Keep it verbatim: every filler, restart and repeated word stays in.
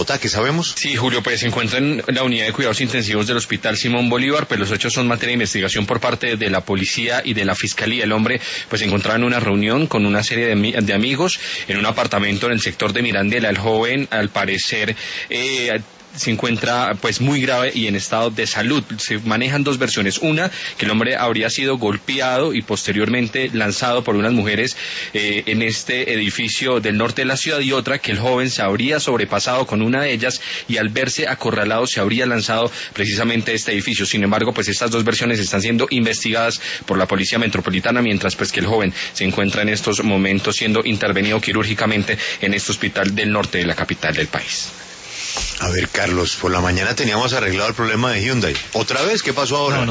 Bogotá, ¿qué sabemos? Sí, Julio, pues se encuentra en la unidad de cuidados intensivos del Hospital Simón Bolívar, pues los hechos son materia de investigación por parte de la policía y de la fiscalía. El hombre pues se encontraba en una reunión con una serie de, de amigos en un apartamento en el sector de Mirandela. El joven, al parecer, eh, se encuentra pues muy grave y en estado de salud. Se manejan dos versiones: una, que el hombre habría sido golpeado y posteriormente lanzado por unas mujeres eh, en este edificio del norte de la ciudad, y otra, que el joven se habría sobrepasado con una de ellas y al verse acorralado se habría lanzado precisamente a este edificio. Sin embargo, pues estas dos versiones están siendo investigadas por la Policía Metropolitana, mientras pues que el joven se encuentra en estos momentos siendo intervenido quirúrgicamente en este hospital del norte de la capital del país. A ver, Carlos, por la mañana teníamos arreglado el problema de Hyundai. ¿Otra vez? ¿Qué pasó ahora? No, no.